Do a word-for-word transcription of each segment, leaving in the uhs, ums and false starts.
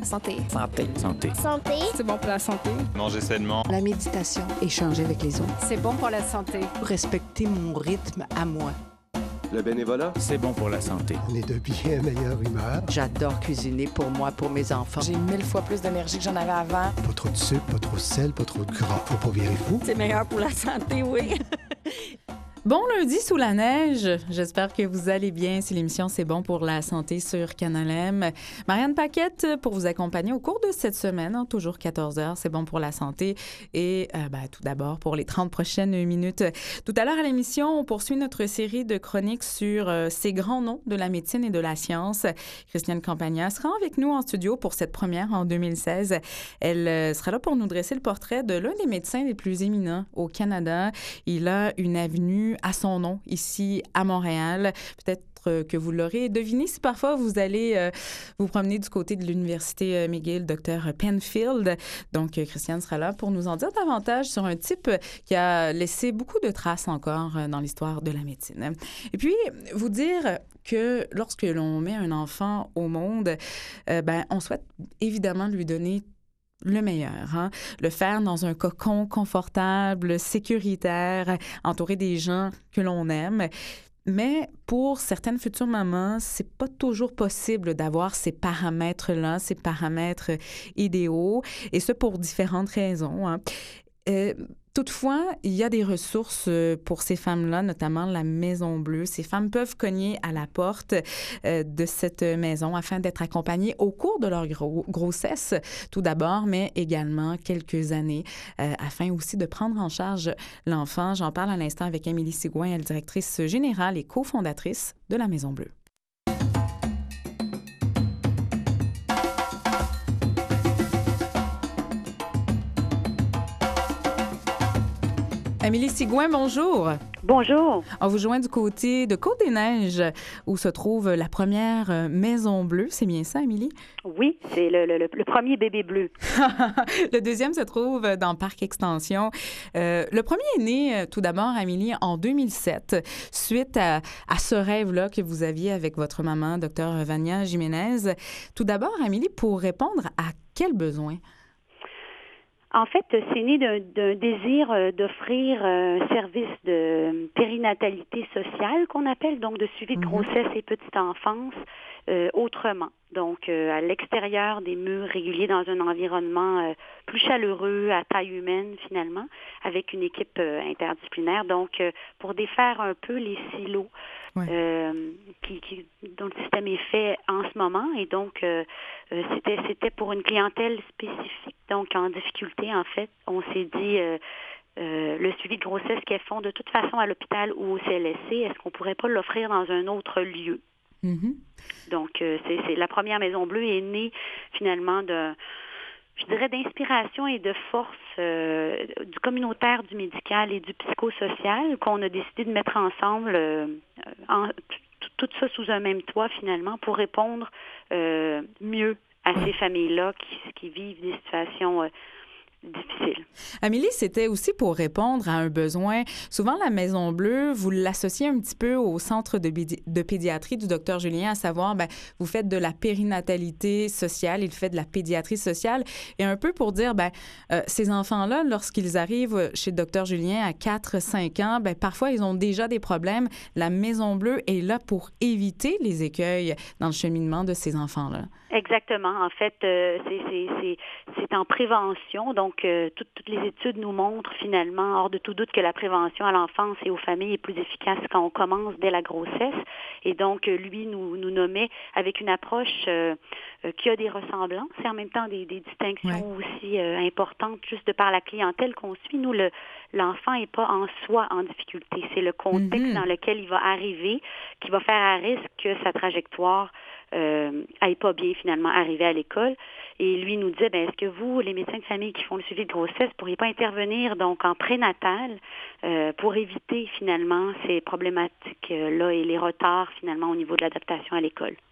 Santé. Santé. Santé. Santé. C'est bon pour la santé. Manger sainement. La méditation. Échanger avec les autres. C'est bon pour la santé. Respecter mon rythme à moi. Le bénévolat. C'est bon pour la santé. On est de bien meilleure humeur. J'adore cuisiner pour moi, pour mes enfants. J'ai mille fois plus d'énergie que j'en avais avant. Pas trop de sucre, pas trop de sel, pas trop de gras. Faut pas virer fou. C'est meilleur pour la santé, oui. Bon lundi sous la neige, j'espère que vous allez bien. C'est l'émission C'est bon pour la santé sur Canal M. Marianne Paquette pour vous accompagner au cours de cette semaine, hein, toujours quatorze heures, C'est bon pour la santé. Et euh, ben, tout d'abord, pour les trente prochaines minutes. Tout à l'heure à l'émission, on poursuit notre série de chroniques sur euh, ces grands noms de la médecine et de la science. Christiane Campagna sera avec nous en studio pour cette première en deux mille seize. Elle euh, sera là pour nous dresser le portrait de l'un des médecins les plus éminents au Canada. Il a une avenue à son nom ici à Montréal. Peut-être que vous l'aurez deviné si parfois vous allez euh, vous promener du côté de l'Université euh, McGill, docteur Penfield. Donc, euh, Christiane sera là pour nous en dire davantage sur un type qui a laissé beaucoup de traces encore euh, dans l'histoire de la médecine. Et puis, vous dire que lorsque l'on met un enfant au monde, euh, ben, on souhaite évidemment lui donner le meilleur, hein? Le faire dans un cocon confortable, sécuritaire, entouré des gens que l'on aime. Mais pour certaines futures mamans, c'est pas toujours possible d'avoir ces paramètres-là, ces paramètres idéaux, et ce pour différentes raisons, hein. Euh, toutefois, il y a des ressources pour ces femmes-là, notamment la Maison Bleue. Ces femmes peuvent cogner à la porte euh, de cette maison afin d'être accompagnées au cours de leur gros, grossesse, tout d'abord, mais également quelques années, euh, afin aussi de prendre en charge l'enfant. J'en parle à l'instant avec Amélie Sigouin, elle est directrice générale et cofondatrice de la Maison Bleue. Amélie Sigouin, bonjour. Bonjour. On vous joint du côté de Côte-des-Neiges, où se trouve la première Maison Bleue. C'est bien ça, Amélie? Oui, c'est le, le, le premier bébé bleu. Le deuxième se trouve dans Parc Extension. Euh, le premier est né, tout d'abord, Amélie, en deux mille sept, suite à, à ce rêve-là que vous aviez avec votre maman, docteur Vania Jiménez. Tout d'abord, Amélie, pour répondre à quel besoin? En fait, c'est né d'un, d'un désir d'offrir un service de périnatalité sociale qu'on appelle, donc de suivi de grossesse et petite enfance euh, autrement. Donc, euh, à l'extérieur des murs réguliers, dans un environnement euh, plus chaleureux, à taille humaine finalement, avec une équipe euh, interdisciplinaire. Donc, euh, pour défaire un peu les silos ouais. euh, qui, qui, dont le système est fait en ce moment. Et donc, euh, euh, c'était, c'était pour une clientèle spécifique, donc en difficulté en fait. On s'est dit... Euh, Euh, le suivi de grossesse qu'elles font de toute façon à l'hôpital ou au C L S C, est-ce qu'on pourrait pas l'offrir dans un autre lieu? Mm-hmm. Donc, euh, c'est, c'est la première Maison Bleue est née finalement de, je dirais, d'inspiration et de force euh, du communautaire, du médical et du psychosocial qu'on a décidé de mettre ensemble, euh, en, tout ça sous un même toit finalement pour répondre euh, mieux à ces familles-là qui, qui vivent des situations euh, difficile. Amélie, c'était aussi pour répondre à un besoin. Souvent, la Maison Bleue, vous l'associez un petit peu au centre de, bédi- de pédiatrie du docteur Julien, à savoir, ben, vous faites de la périnatalité sociale, il fait de la pédiatrie sociale, et un peu pour dire, ben, euh, ces enfants-là, lorsqu'ils arrivent chez le docteur Julien à quatre cinq ans, ben, parfois, ils ont déjà des problèmes. La Maison Bleue est là pour éviter les écueils dans le cheminement de ces enfants-là. Exactement. En fait, euh, c'est, c'est, c'est, c'est en prévention. Donc, euh, tout, toutes les études nous montrent finalement, hors de tout doute, que la prévention à l'enfance et aux familles est plus efficace quand on commence dès la grossesse. Et donc, lui nous, nous nommait avec une approche euh, euh, qui a des ressemblances et en même temps des, des distinctions ouais. aussi euh, importantes, juste de par la clientèle qu'on suit. Nous, le, l'enfant n'est pas en soi en difficulté. C'est le contexte mm-hmm. dans lequel il va arriver qui va faire à risque que sa trajectoire Euh, aille pas bien finalement arriver à l'école. Et lui nous disait, ben, est-ce que vous, les médecins de famille qui font le suivi de grossesse, pourriez pas intervenir donc en prénatal euh, pour éviter finalement ces problématiques-là et les retards finalement au niveau de l'adaptation à l'école?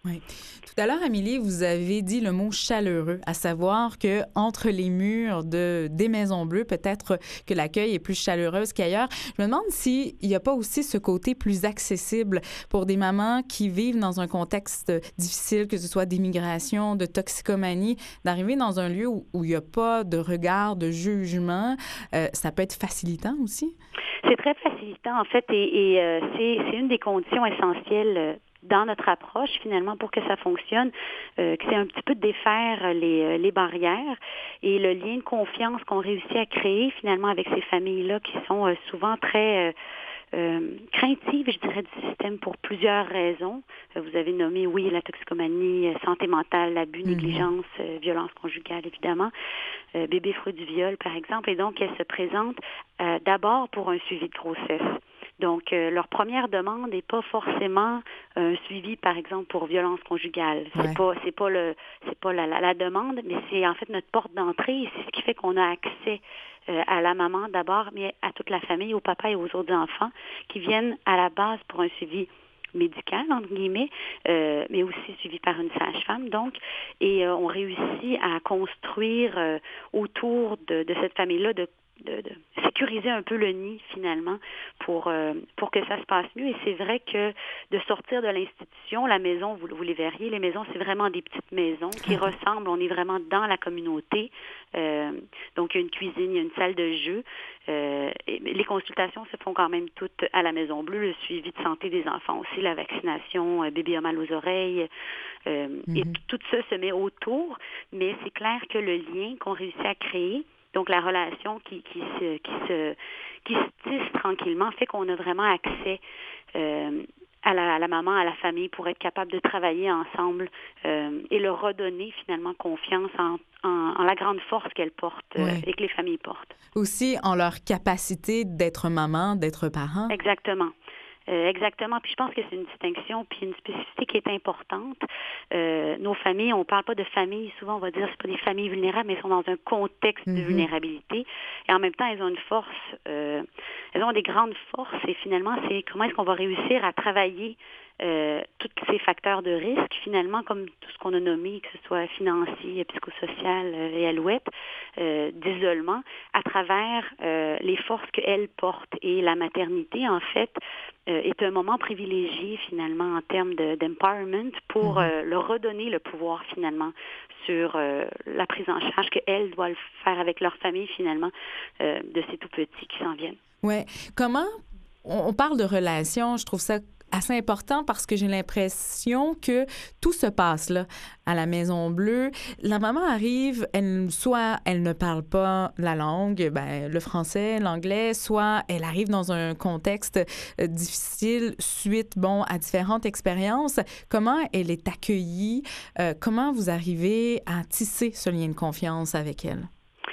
Oui. Tout à l'heure, Amélie, vous avez dit le mot chaleureux, à savoir que entre les murs de, des Maisons Bleues, peut-être que l'accueil est plus chaleureux qu'ailleurs. Je me demande s'il n'y a pas aussi ce côté plus accessible pour des mamans qui vivent dans un contexte difficile, que ce soit d'immigration, de toxicomanie, d'arriver dans un lieu où, où il n'y a pas de regard, de jugement. Euh, ça peut être facilitant aussi? C'est très facilitant, en fait, et, et euh, c'est, c'est une des conditions essentielles euh, dans notre approche, finalement, pour que ça fonctionne, euh, que c'est un petit peu de défaire les, les barrières et le lien de confiance qu'on réussit à créer, finalement, avec ces familles-là qui sont euh, souvent très... Euh, Euh, craintive, je dirais, du système pour plusieurs raisons. Euh, vous avez nommé, oui, la toxicomanie, euh, santé mentale, l'abus, mm-hmm. négligence, euh, violence conjugale, évidemment, euh, bébé fruit du viol, par exemple. Et donc, elles se présentent euh, d'abord pour un suivi de grossesse. Donc, euh, leur première demande n'est pas forcément un suivi, par exemple, pour violence conjugale. C'est ouais. pas, c'est pas le, c'est pas la, la, la demande, mais c'est en fait notre porte d'entrée. C'est ce qui fait qu'on a accès euh, à la maman d'abord, mais à toute la famille, au papa et aux autres enfants qui viennent à la base pour un suivi médical, entre guillemets, euh, mais aussi suivi par une sage-femme, donc, et euh, on réussit à construire euh, autour de, de cette famille-là de De, de sécuriser un peu le nid, finalement, pour euh, pour que ça se passe mieux. Et c'est vrai que de sortir de l'institution, la maison, vous, vous les verriez, les maisons, c'est vraiment des petites maisons qui ressemblent, on est vraiment dans la communauté. Euh, donc, il y a une cuisine, il y a une salle de jeu. Euh, et les consultations se font quand même toutes à la Maison Bleue, le suivi de santé des enfants aussi, la vaccination, euh, bébé a mal aux oreilles. Euh, mm-hmm. Et tout ça se met autour, mais c'est clair que le lien qu'on réussit à créer, donc, la relation qui, qui, se, qui, se, qui se tisse tranquillement fait qu'on a vraiment accès euh, à, la, à la maman, à la famille, pour être capable de travailler ensemble euh, et leur redonner finalement confiance en, en, en la grande force qu'elles portent euh, ouais. et que les familles portent. Aussi en leur capacité d'être maman, d'être parent. Exactement. Euh, exactement. Puis je pense que c'est une distinction puis une spécificité qui est importante. Euh, nos familles, on ne parle pas de famille. Souvent, on va dire que ce pas des familles vulnérables, mais elles sont dans un contexte mm-hmm. de vulnérabilité. Et en même temps, elles ont une force. Euh, elles ont des grandes forces. Et finalement, c'est comment est-ce qu'on va réussir à travailler euh, tous ces facteurs de risque, finalement, comme tout ce qu'on a nommé, que ce soit financier, psychosocial euh, et alouette, euh, d'isolement, à travers euh, les forces qu'elles portent. Et la maternité, en fait, euh, est un moment privilégié, finalement, en termes de, d'empowerment pour euh, leur redonner le pouvoir, finalement, sur euh, la prise en charge qu'elles doivent faire avec leur famille, finalement, euh, de ces tout-petits qui s'en viennent. Oui. Comment... On parle de relations, je trouve ça assez important parce que j'ai l'impression que tout se passe là, à la Maison Bleue. La maman arrive, elle, soit elle ne parle pas la langue, ben, le français, l'anglais, soit elle arrive dans un contexte euh, difficile suite bon, à différentes expériences. Comment elle est accueillie? Euh, comment vous arrivez à tisser ce lien de confiance avec elle?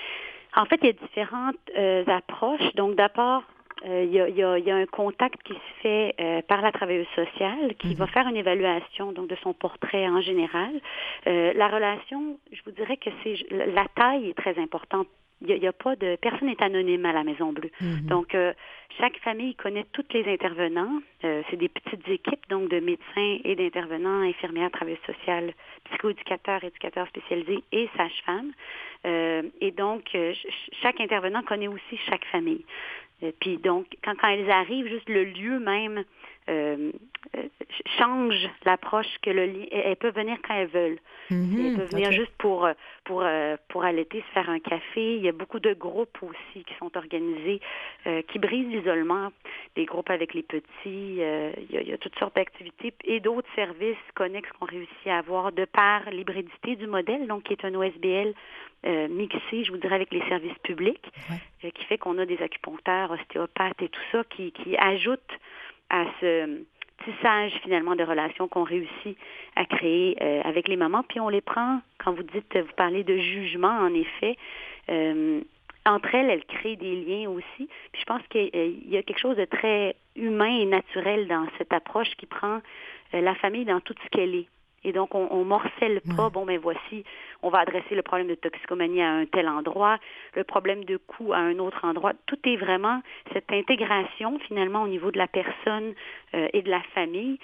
En fait, il y a différentes euh, approches. Donc, d'abord, Euh, il, y a, il, y a, il y a un contact qui se fait euh, par la travailleuse sociale qui mm-hmm. va faire une évaluation donc de son portrait en général. Euh, la relation, je vous dirais que c'est la taille est très importante. Il y a, il y a pas de personne n'est anonyme à la Maison Bleue. Mm-hmm. Donc euh, chaque famille connaît tous les intervenants. Euh, c'est des petites équipes donc de médecins et d'intervenants, infirmières, travailleuses sociales, psychoéducateurs, éducateurs spécialisés et sages-femmes. Euh, et donc euh, chaque intervenant connaît aussi chaque famille. Euh, puis donc, quand, quand elles arrivent, juste le lieu même euh, euh, change l'approche que le lit. Elles peuvent venir quand elles veulent. Mm-hmm, elles peuvent venir okay. juste pour pour pour allaiter, se faire un café. Il y a beaucoup de groupes aussi qui sont organisés, euh, qui brisent l'isolement. Des groupes avec les petits. Euh, il, y a, il y a toutes sortes d'activités et d'autres services connexes qu'on réussit à avoir de par l'hybridité du modèle, donc qui est un O S B L euh, mixé, je vous dirais, avec les services publics, ouais. euh, qui fait qu'on a des acupuncteurs, ostéopathes et tout ça qui qui ajoutent à ce tissage, finalement, de relations qu'on réussit à créer euh, avec les mamans. Puis on les prend, quand vous dites, vous parlez de jugement, en effet, euh, entre elles, elles créent des liens aussi. Puis je pense qu'il y a quelque chose de très humain et naturel dans cette approche qui prend euh, la famille dans tout ce qu'elle est. Et donc, on, on morcelle pas, bon, ben voici, on va adresser le problème de toxicomanie à un tel endroit, le problème de coût à un autre endroit. Tout est vraiment cette intégration, finalement, au niveau de la personne euh, et de la famille,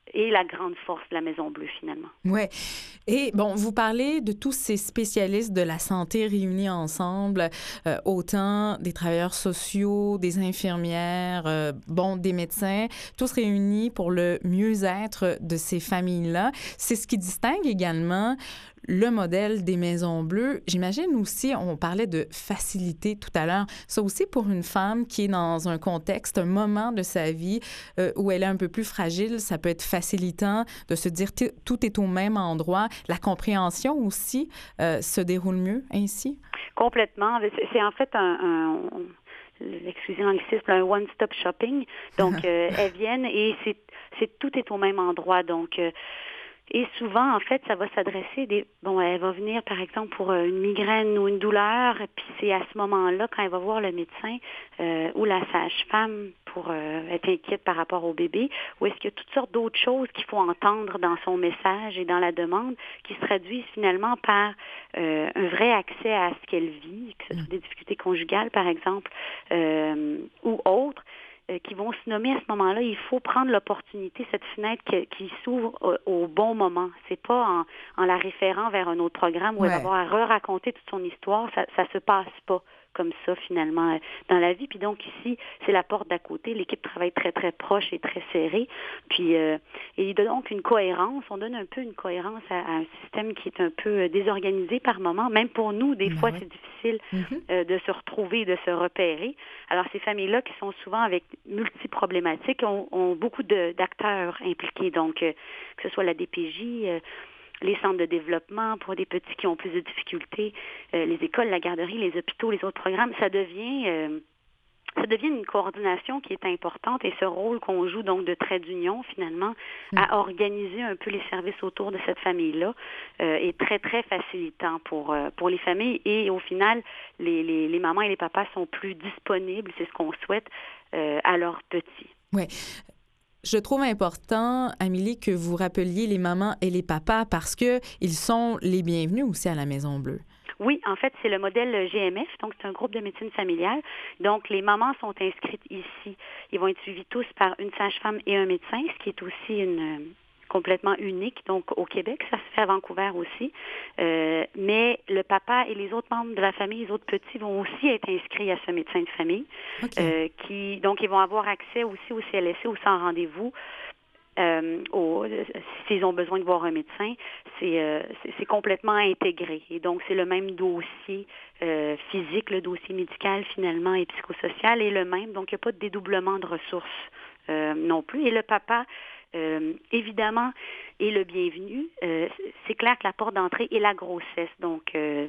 est la grande force de la Maison Bleue, finalement. Oui. Et bon, vous parlez de tous ces spécialistes de la santé réunis ensemble, euh, autant des travailleurs sociaux, des infirmières, euh, bon, des médecins, tous réunis pour le mieux-être de ces familles-là. C'est ce qui distingue également le modèle des Maisons Bleues. J'imagine aussi, on parlait de facilité tout à l'heure, ça aussi pour une femme qui est dans un contexte, un moment de sa vie euh, où elle est un peu plus fragile, ça peut être facilitant de se dire t- tout est au même endroit. La compréhension aussi euh, se déroule mieux ainsi? Complètement. C'est, c'est en fait un... un excusez l'anglicisme, un one-stop shopping. Donc, euh, elles viennent et c'est, c'est tout est au même endroit. Donc, euh, et souvent, en fait, ça va s'adresser des... Bon, elle va venir, par exemple, pour une migraine ou une douleur, puis c'est à ce moment-là, quand elle va voir le médecin euh, ou la sage-femme pour euh, être inquiète par rapport au bébé, ou est-ce qu'il y a toutes sortes d'autres choses qu'il faut entendre dans son message et dans la demande qui se traduisent finalement par euh, un vrai accès à ce qu'elle vit, que ce soit des difficultés conjugales, par exemple, euh, ou autres, qui vont se nommer à ce moment-là. Il faut prendre l'opportunité, cette fenêtre qui, qui s'ouvre au, au bon moment. C'est pas en, en la référant vers un autre programme où ouais. elle va avoir à re-raconter toute son histoire. Ça, ça se passe pas comme ça, finalement, dans la vie. Puis donc, ici, c'est la porte d'à côté. L'équipe travaille très, très proche et très serrée. Puis, euh, et il donne donc une cohérence. On donne un peu une cohérence à, à un système qui est un peu désorganisé par moment. Même pour nous, des ben fois, oui. c'est difficile mm-hmm. euh, de se retrouver, de se repérer. Alors, ces familles-là, qui sont souvent avec multi-problématiques, ont, ont beaucoup de, d'acteurs impliqués. Donc, euh, que ce soit la D P J, euh, les centres de développement pour des petits qui ont plus de difficultés, euh, les écoles, la garderie, les hôpitaux, les autres programmes, ça devient euh, ça devient une coordination qui est importante et ce rôle qu'on joue donc de trait d'union finalement mmh. à organiser un peu les services autour de cette famille-là euh, est très, très facilitant pour, euh, pour les familles et au final, les, les, les mamans et les papas sont plus disponibles, c'est ce qu'on souhaite, euh, à leurs petits. Oui. Je trouve important, Amélie, que vous rappeliez les mamans et les papas parce qu'ils sont les bienvenus aussi à la Maison Bleue. Oui, en fait, c'est le modèle G M F, donc c'est un groupe de médecine familiale. Donc, les mamans sont inscrites ici. Ils vont être suivis tous par une sage-femme et un médecin, ce qui est aussi une... complètement unique, donc au Québec, ça se fait à Vancouver aussi. Euh, mais le papa et les autres membres de la famille, les autres petits, vont aussi être inscrits à ce médecin de famille. Okay. Euh, qui, donc, ils vont avoir accès aussi au C L S C ou sans rendez-vous. Euh, au, s'ils ont besoin de voir un médecin, c'est, euh, c'est, c'est complètement intégré. Et donc, c'est le même dossier euh, physique, le dossier médical finalement et psychosocial est le même. Donc, il n'y a pas de dédoublement de ressources euh, non plus. Et le papa, Euh, évidemment, est le bienvenu. Euh, c'est clair que la porte d'entrée est la grossesse. Donc, euh,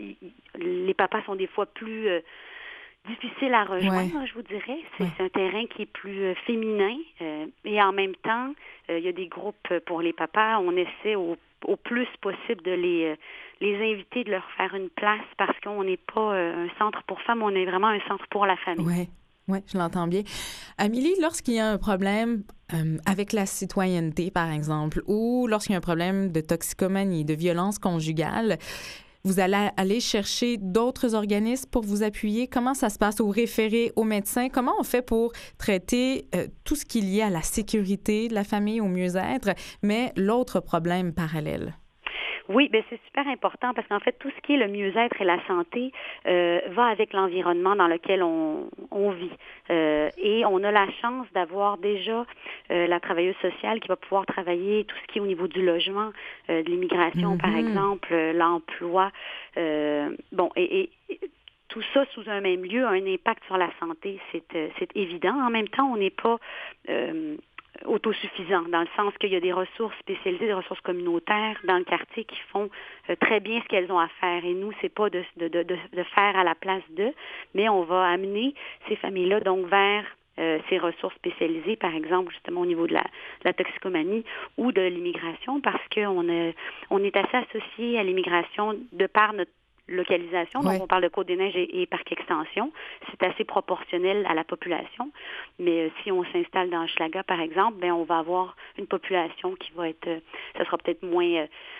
les papas sont des fois plus euh, difficiles à rejoindre, ouais. je vous dirais. C'est, ouais. c'est un terrain qui est plus euh, féminin. Euh, et en même temps, euh, il y a des groupes pour les papas. On essaie au, au plus possible de les, euh, les inviter, de leur faire une place parce qu'on n'est pas euh, un centre pour femmes, on est vraiment un centre pour la famille. Ouais. Oui, je l'entends bien. Amélie, lorsqu'il y a un problème euh, avec la citoyenneté, par exemple, ou lorsqu'il y a un problème de toxicomanie, de violence conjugale, vous allez aller chercher d'autres organismes pour vous appuyer. Comment ça se passe? Ou référer aux médecins? Comment on fait pour traiter euh, tout ce qui est lié à la sécurité de la famille, au mieux-être, mais l'autre problème parallèle? Oui, bien c'est super important parce qu'en fait, tout ce qui est le mieux-être et la santé euh, va avec l'environnement dans lequel on, on vit. Euh, et on a la chance d'avoir déjà euh, la travailleuse sociale qui va pouvoir travailler tout ce qui est au niveau du logement, euh, de l'immigration, mm-hmm. par exemple, euh, l'emploi. Euh, bon, et... et tout ça sous un même lieu a un impact sur la santé, c'est, euh, c'est évident. En même temps, on n'est pas... Euh, autosuffisant, dans le sens qu'il y a des ressources spécialisées, des ressources communautaires dans le quartier qui font euh, très bien ce qu'elles ont à faire. Et nous, c'est pas de, de, de, de faire à la place d'eux, mais on va amener ces familles-là donc vers euh, ces ressources spécialisées, par exemple, justement au niveau de la, de la toxicomanie ou de l'immigration, parce qu'on a, on est assez associé à l'immigration de par notre localisation, donc ouais. on parle de Côte-des-Neiges et, et Parc Extension, c'est assez proportionnel à la population, mais euh, si on s'installe dans Hochelaga, par exemple, ben on va avoir une population qui va être, euh, ça sera peut-être moins euh,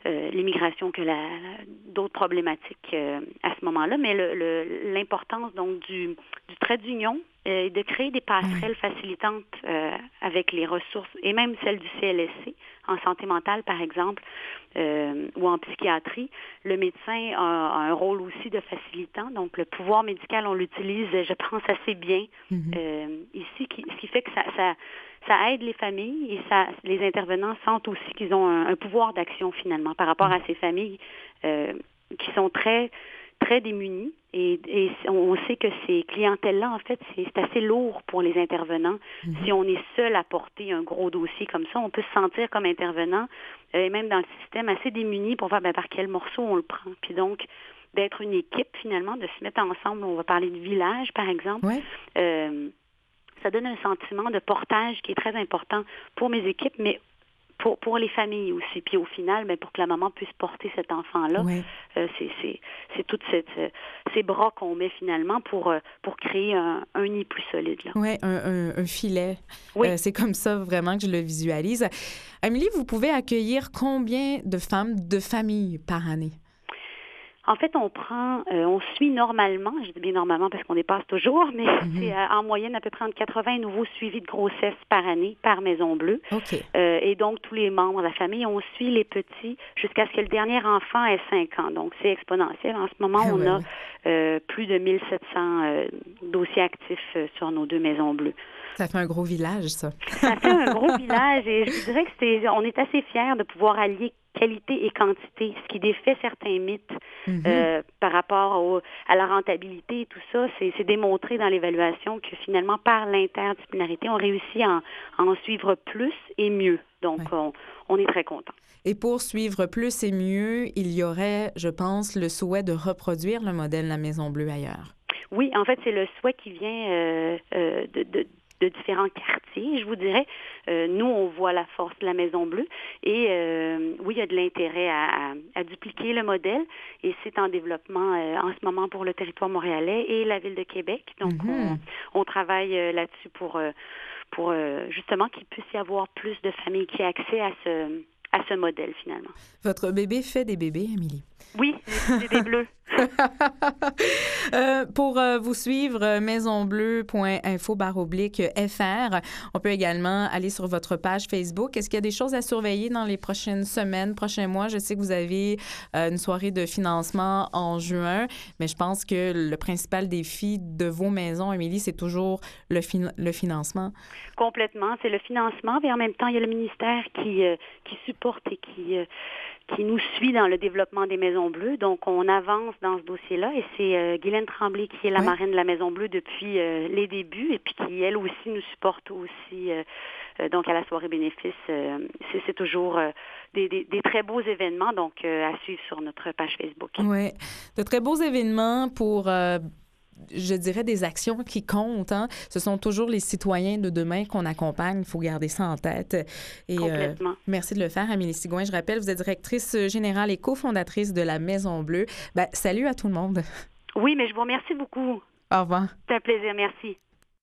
euh, l'immigration que la, d'autres problématiques euh, à ce moment-là. Mais le, le, l'importance donc du, du trait d'union et euh, de créer des passerelles facilitantes euh, avec les ressources et même celles du C L S C en santé mentale, par exemple, euh, ou en psychiatrie. Le médecin a, a un rôle aussi de facilitant. Donc, le pouvoir médical, on l'utilise, je pense, assez bien mm-hmm. euh, ici, qui, ce qui fait que ça, ça, ça aide les familles et ça, les intervenants sentent aussi qu'ils ont un, un pouvoir d'action, finalement, par rapport à ces familles euh, qui sont très très démunis et, et on sait que ces clientèles-là, en fait, c'est, c'est assez lourd pour les intervenants. Mm-hmm. Si on est seul à porter un gros dossier comme ça, on peut se sentir comme intervenant euh, et même dans le système assez démuni pour voir ben, par quel morceau on le prend. Puis donc, d'être une équipe, finalement, de se mettre ensemble, on va parler de village, par exemple, ouais. euh, ça donne un sentiment de portage qui est très important pour mes équipes, mais Pour, pour les familles aussi. Puis au final, bien, pour que la maman puisse porter cet enfant-là, oui. euh, c'est, c'est, c'est tous euh, ces bras qu'on met finalement pour, euh, pour créer un, un nid plus solide. Oui, un, un, un filet. Oui. Euh, c'est comme ça vraiment que je le visualise. Amélie, vous pouvez accueillir combien de femmes de famille par année? En fait, on prend, euh, on suit normalement, je dis bien normalement parce qu'on dépasse toujours, mais mm-hmm. c'est euh, en moyenne à peu près entre quatre-vingts nouveaux suivis de grossesse par année, par Maison Bleue. Okay. Euh, et donc, tous les membres de la famille, on suit les petits jusqu'à ce que le dernier enfant ait cinq ans. Donc, c'est exponentiel. En ce moment, ah, on ouais, a ouais. Euh, plus de mille sept cents euh, dossiers actifs euh, sur nos deux Maisons Bleues. Ça fait un gros village, ça. Ça fait un gros village et je dirais que c'est, on est assez fiers de pouvoir allier qualité et quantité, ce qui défait certains mythes mm-hmm. euh, par rapport au, à la rentabilité et tout ça. C'est, c'est démontré dans l'évaluation que finalement, par l'interdisciplinarité, on réussit à en, à en suivre plus et mieux. Donc, ouais. on, on est très contents. Et pour suivre plus et mieux, il y aurait, je pense, le souhait de reproduire le modèle La Maison Bleue ailleurs. Oui, en fait, c'est le souhait qui vient euh, euh, de... de de différents quartiers, je vous dirais. Euh, nous, on voit la force de la Maison Bleue et euh, oui, il y a de l'intérêt à, à, à dupliquer le modèle et c'est en développement euh, en ce moment pour le territoire montréalais et la Ville de Québec. Donc, mm-hmm. on, on travaille euh, là-dessus pour, euh, pour euh, justement qu'il puisse y avoir plus de familles qui aient accès à ce, à ce modèle, finalement. Votre bébé fait des bébés, Amélie? Oui, des bébés bleus. euh, pour euh, vous suivre, maisonbleu.info barre oblique F R. On peut également aller sur votre page Facebook. Est-ce qu'il y a des choses à surveiller dans les prochaines semaines, prochains mois? Je sais que vous avez euh, une soirée de financement en juin, mais je pense que le principal défi de vos maisons, Amélie, c'est toujours le, fin- le financement. Complètement. C'est le financement, mais en même temps, il y a le ministère qui, euh, qui supporte et qui... Euh, qui nous suit dans le développement des Maisons Bleues. Donc, on avance dans ce dossier-là et c'est euh, Guylaine Tremblay qui est la oui. marraine de la Maison Bleue depuis euh, les débuts et puis qui, elle aussi, nous supporte aussi euh, euh, donc à la soirée bénéfice. Euh, c'est, c'est toujours euh, des, des, des très beaux événements, donc euh, à suivre sur notre page Facebook. Oui, de très beaux événements pour... Euh... je dirais, des actions qui comptent. Hein? Ce sont toujours les citoyens de demain qu'on accompagne. Il faut garder ça en tête. Et, Complètement. Euh, merci de le faire, Amélie Sigouin. Je rappelle, vous êtes directrice générale et cofondatrice de la Maison Bleue. Ben, salut à tout le monde. Oui, mais je vous remercie beaucoup. Au revoir. C'est un plaisir. Merci.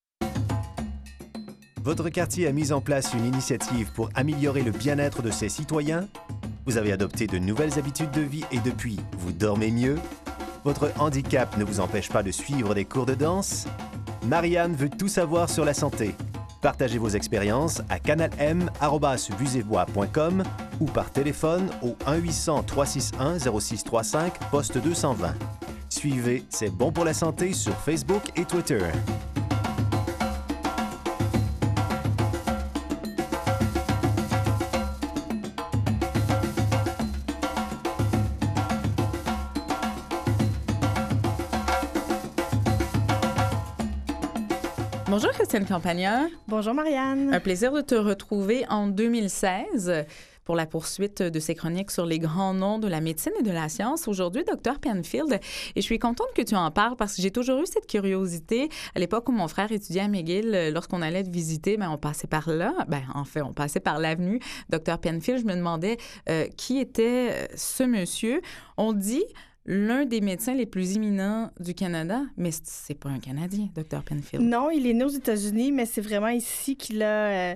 Votre quartier a mis en place une initiative pour améliorer le bien-être de ses citoyens? Vous avez adopté de nouvelles habitudes de vie et depuis, vous dormez mieux? Votre handicap ne vous empêche pas de suivre des cours de danse? Marianne veut tout savoir sur la santé. Partagez vos expériences à canalm arobase vusévoix point com ou par téléphone au un huit cents, trois six un, zéro six trois cinq, poste deux cent vingt. Suivez C'est bon pour la santé sur Facebook et Twitter. Bonjour Christiane Campagna. Bonjour Marianne. Un plaisir de te retrouver en deux mille seize pour la poursuite de ces chroniques sur les grands noms de la médecine et de la science. Aujourd'hui, docteur Penfield, et je suis contente que tu en parles parce que j'ai toujours eu cette curiosité. À l'époque où mon frère étudiait à McGill, lorsqu'on allait te visiter, ben, on passait par là. Ben, en fait, on passait par l'avenue docteur Penfield. Je me demandais euh, qui était ce monsieur. On dit... l'un des médecins les plus éminents du Canada, mais c'est pas un Canadien, docteur Penfield. Non, il est né aux États-Unis, mais c'est vraiment ici qu'il a, euh,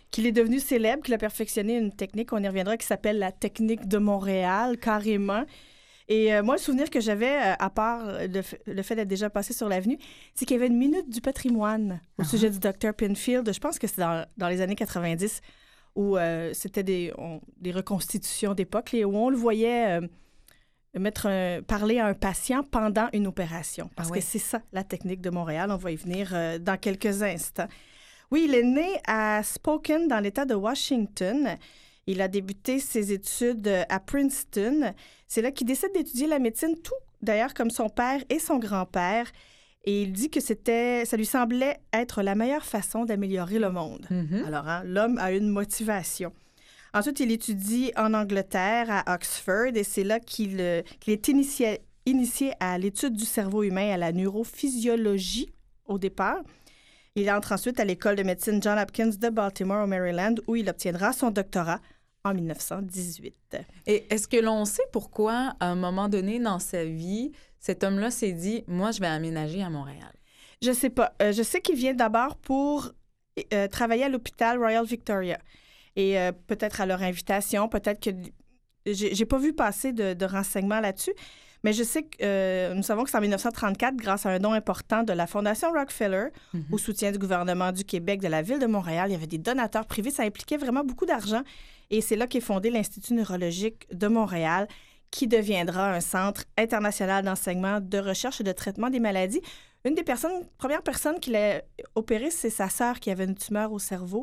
qu'il est devenu célèbre, qu'il a perfectionné une technique, on y reviendra, qui s'appelle la technique de Montréal, carrément. Et euh, moi, le souvenir que j'avais, euh, à part le, f- le fait d'être déjà passé sur l'avenue, c'est qu'il y avait une minute du patrimoine au uh-huh. sujet du docteur Penfield. Je pense que c'est dans, dans les années quatre-vingt-dix, où euh, c'était des, on, des reconstitutions d'époque, et où on le voyait... Euh, mettre un, parler à un patient pendant une opération. Parce ah oui. que c'est ça, la technique de Montréal. On va y venir euh, dans quelques instants. Oui, il est né à Spokane, dans l'État de Washington. Il a débuté ses études à Princeton. C'est là qu'il décide d'étudier la médecine, tout d'ailleurs comme son père et son grand-père. Et il dit que c'était, ça lui semblait être la meilleure façon d'améliorer le monde. Mm-hmm. Alors, hein, l'homme a une motivation. Ensuite, il étudie en Angleterre, à Oxford, et c'est là qu'il, euh, qu'il est initié, initié à l'étude du cerveau humain, à la neurophysiologie au départ. Il entre ensuite à l'école de médecine Johns Hopkins de Baltimore, au Maryland, où il obtiendra son doctorat en dix-neuf cent dix-huit. Et est-ce que l'on sait pourquoi, à un moment donné dans sa vie, cet homme-là s'est dit « Moi, je vais aménager à Montréal ». Je sais pas. Euh, je sais qu'il vient d'abord pour euh, travailler à l'hôpital Royal Victoria. Et euh, peut-être à leur invitation, peut-être que... J'ai, j'ai pas vu passer de, de renseignements là-dessus, mais je sais que euh, nous savons que c'est en dix-neuf cent trente-quatre, grâce à un don important de la Fondation Rockefeller, mm-hmm. au soutien du gouvernement du Québec, de la Ville de Montréal. Il y avait des donateurs privés, ça impliquait vraiment beaucoup d'argent. Et c'est là qu'est fondé l'Institut neurologique de Montréal, qui deviendra un centre international d'enseignement, de recherche et de traitement des maladies. Une des personnes, premières personnes qui l'a opéré, c'est sa sœur qui avait une tumeur au cerveau.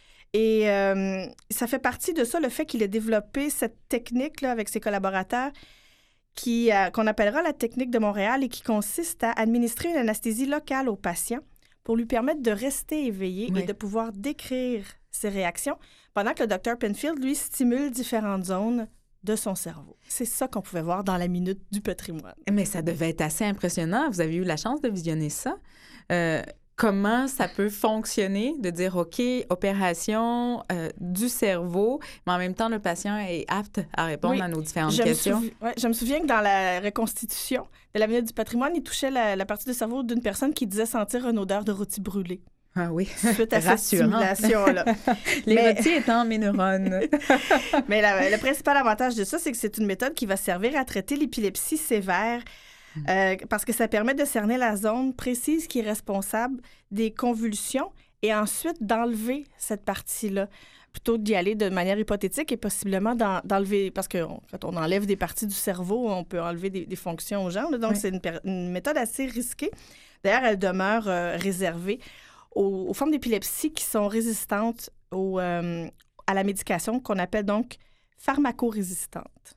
Et euh, ça fait partie de ça, le fait qu'il ait développé cette technique-là avec ses collaborateurs qui, euh, qu'on appellera la technique de Montréal et qui consiste à administrer une anesthésie locale au patient pour lui permettre de rester éveillé oui. et de pouvoir décrire ses réactions pendant que le docteur Penfield, lui, stimule différentes zones de son cerveau. C'est ça qu'on pouvait voir dans la minute du patrimoine. Mais ça devait être assez impressionnant. Vous avez eu la chance de visionner ça. Euh... Comment ça peut fonctionner de dire, OK, opération euh, du cerveau, mais en même temps, le patient est apte à répondre oui, à nos différentes je questions? Me souvi- ouais, je me souviens que dans la reconstitution de la minute du patrimoine, il touchait la, la partie du cerveau d'une personne qui disait sentir une odeur de rôti brûlé. Ah oui, suite à cette stimulation-là. Les mais... rôtis étant mes neurones. Mais la, le principal avantage de ça, c'est que c'est une méthode qui va servir à traiter l'épilepsie sévère. Euh, parce que ça permet de cerner la zone précise qui est responsable des convulsions et ensuite d'enlever cette partie-là, plutôt d'y aller de manière hypothétique et possiblement d'en, d'enlever, parce que on, quand on enlève des parties du cerveau, on peut enlever des, des fonctions aux gens. Là, donc, oui. c'est une, une méthode assez risquée. D'ailleurs, elle demeure euh, réservée aux, aux formes d'épilepsie qui sont résistantes au, euh, à la médication qu'on appelle donc pharmacorésistante.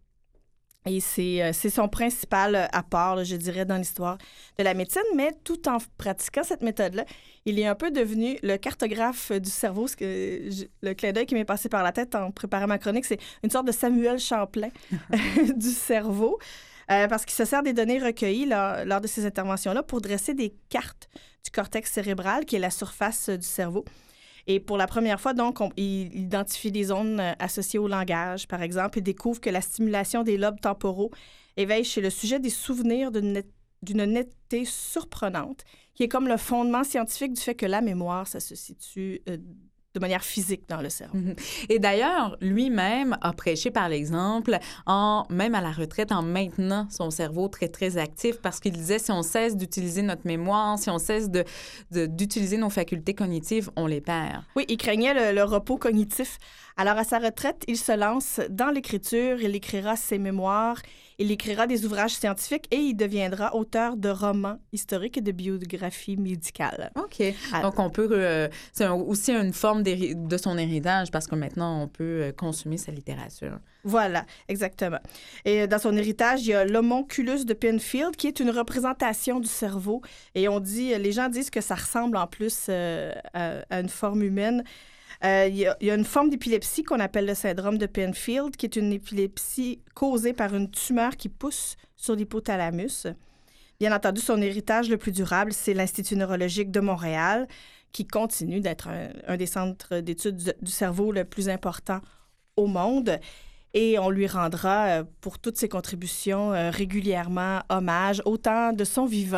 Et c'est, c'est son principal apport, là, je dirais, dans l'histoire de la médecine. Mais tout en pratiquant cette méthode-là, il est un peu devenu le cartographe du cerveau. Ce que je, le clin d'œil qui m'est passé par la tête en préparant ma chronique, c'est une sorte de Samuel Champlain du cerveau, euh, parce qu'il se sert des données recueillies là, lors de ces interventions-là pour dresser des cartes du cortex cérébral, qui est la surface du cerveau. Et pour la première fois, donc, on, il identifie des zones associées au langage, par exemple, et découvre que la stimulation des lobes temporaux éveille chez le sujet des souvenirs d'une, net, d'une netteté surprenante, qui est comme le fondement scientifique du fait que la mémoire, ça se situe euh, de manière physique dans le cerveau. Et d'ailleurs, lui-même a prêché par l'exemple, en, même à la retraite, en maintenant son cerveau très, très actif, parce qu'il disait, si on cesse d'utiliser notre mémoire, si on cesse de, de, d'utiliser nos facultés cognitives, on les perd. Oui, il craignait le, le repos cognitif. Alors, à sa retraite, il se lance dans l'écriture, il écrira ses mémoires, il écrira des ouvrages scientifiques et il deviendra auteur de romans historiques et de biographies médicales. OK. Alors, donc, on peut... Euh, c'est un, aussi une forme de son héritage parce que maintenant, on peut consommer sa littérature. Voilà, exactement. Et dans son héritage, il y a l'homonculus de Penfield, qui est une représentation du cerveau. Et on dit, les gens disent que ça ressemble en plus euh, à, à une forme humaine. Euh, il, y a, il y a une forme d'épilepsie qu'on appelle le syndrome de Penfield, qui est une épilepsie causée par une tumeur qui pousse sur l'hypothalamus. Bien entendu, son héritage le plus durable, c'est l'Institut neurologique de Montréal, qui continue d'être un, un des centres d'études du, du cerveau le plus important au monde. Et on lui rendra, euh, pour toutes ses contributions, euh, régulièrement hommage, autant de son vivant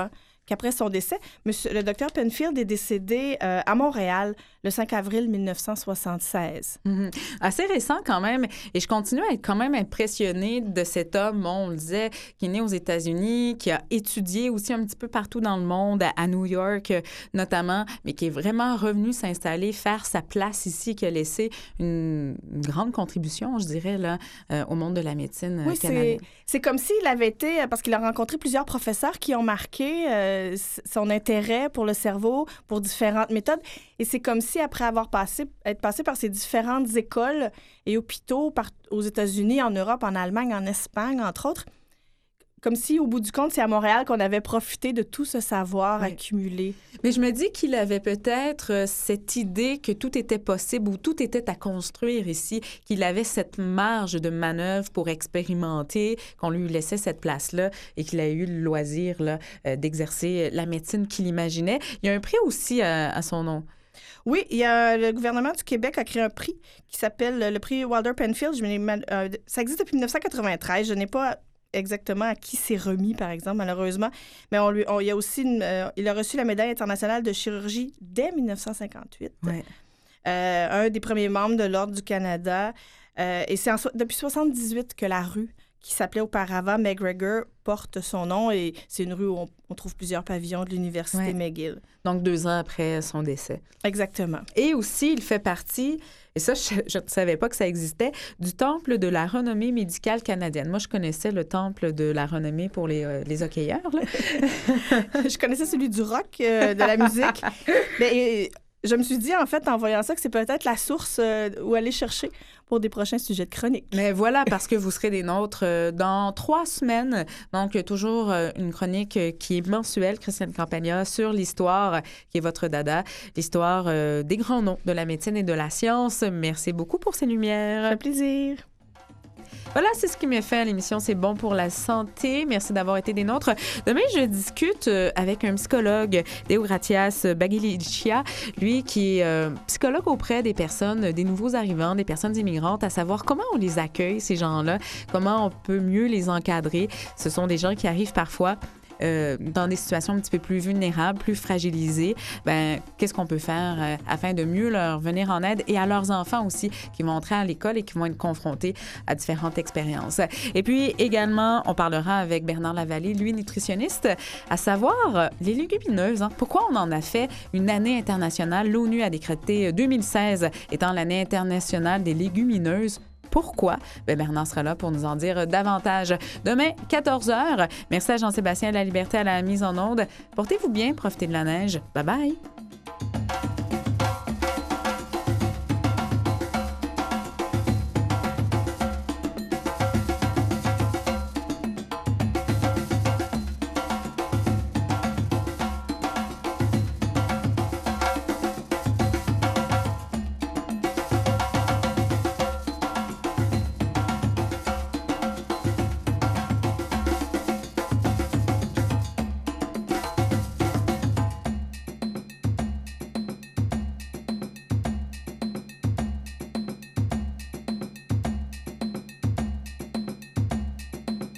qu'après son décès, monsieur, le docteur Penfield est décédé euh, à Montréal le cinq avril mille neuf cent soixante-seize. Mm-hmm. Assez récent quand même. Et je continue à être quand même impressionnée de cet homme, bon, on le disait, qui est né aux États-Unis, qui a étudié aussi un petit peu partout dans le monde, à, à New York euh, notamment, mais qui est vraiment revenu s'installer, faire sa place ici, qui a laissé une, une grande contribution, je dirais, là, euh, au monde de la médecine euh, oui, canadienne. C'est, c'est comme s'il avait été, parce qu'il a rencontré plusieurs professeurs qui ont marqué euh, son intérêt pour le cerveau, pour différentes méthodes. Et c'est comme si, après avoir passé, être passé par ces différentes écoles et hôpitaux par, aux États-Unis, en Europe, en Allemagne, en Espagne, entre autres, comme si, au bout du compte, c'est à Montréal qu'on avait profité de tout ce savoir oui. accumulé. Mais je me dis qu'il avait peut-être euh, cette idée que tout était possible ou tout était à construire ici, qu'il avait cette marge de manœuvre pour expérimenter, qu'on lui laissait cette place-là et qu'il a eu le loisir là, euh, d'exercer la médecine qu'il imaginait. Il y a un prix aussi à, à son nom. Oui, il y a, le gouvernement du Québec a créé un prix qui s'appelle le prix Walter Penfield. Je euh, ça existe depuis dix-neuf cent quatre-vingt-treize. Je n'ai pas exactement à qui c'est remis, par exemple, malheureusement. Mais on lui, on, il, a aussi une, euh, il a reçu la médaille internationale de chirurgie dès dix-neuf cent cinquante-huit. Ouais. Euh, un des premiers membres de l'Ordre du Canada. Euh, et c'est en, depuis soixante-dix-huit que la rue, qui s'appelait auparavant McGregor, porte son nom. Et c'est une rue où on, on trouve plusieurs pavillons de l'Université ouais. McGill. Donc, deux ans après son décès. Exactement. Et aussi, il fait partie, et ça, je ne savais pas que ça existait, du Temple de la renommée médicale canadienne. Moi, je connaissais le Temple de la renommée pour les, euh, les hockeyeurs. Là. Je connaissais celui du rock, euh, de la musique. Mais je me suis dit, en fait, en voyant ça, que c'est peut-être la source euh, où aller chercher pour des prochains sujets de chronique. Mais voilà, parce que vous serez des nôtres euh, dans trois semaines. Donc, toujours euh, une chronique euh, qui est mensuelle, Christiane Campagna, sur l'histoire, euh, qui est votre dada, l'histoire euh, des grands noms de la médecine et de la science. Merci beaucoup pour ces lumières. Ça fait plaisir. Voilà, c'est ce qui m'est fait à l'émission C'est bon pour la santé. Merci d'avoir été des nôtres. Demain, je discute avec un psychologue, Deogratias Bagilicia, lui qui est euh, psychologue auprès des personnes, des nouveaux arrivants, des personnes immigrantes, à savoir comment on les accueille, ces gens-là, comment on peut mieux les encadrer. Ce sont des gens qui arrivent parfois Euh, dans des situations un petit peu plus vulnérables, plus fragilisées. Ben, qu'est-ce qu'on peut faire euh, afin de mieux leur venir en aide et à leurs enfants aussi qui vont entrer à l'école et qui vont être confrontés à différentes expériences. Et puis également, on parlera avec Bernard Lavallée, lui nutritionniste, à savoir euh, les légumineuses. Hein. Pourquoi on en a fait une année internationale? L'ONU a décrété deux mille seize étant l'année internationale des légumineuses. Pourquoi? Bien, Bernard sera là pour nous en dire davantage. Demain, quatorze heures. Merci à Jean-Sébastien Laliberté à la mise en onde. Portez-vous bien, profitez de la neige. Bye bye!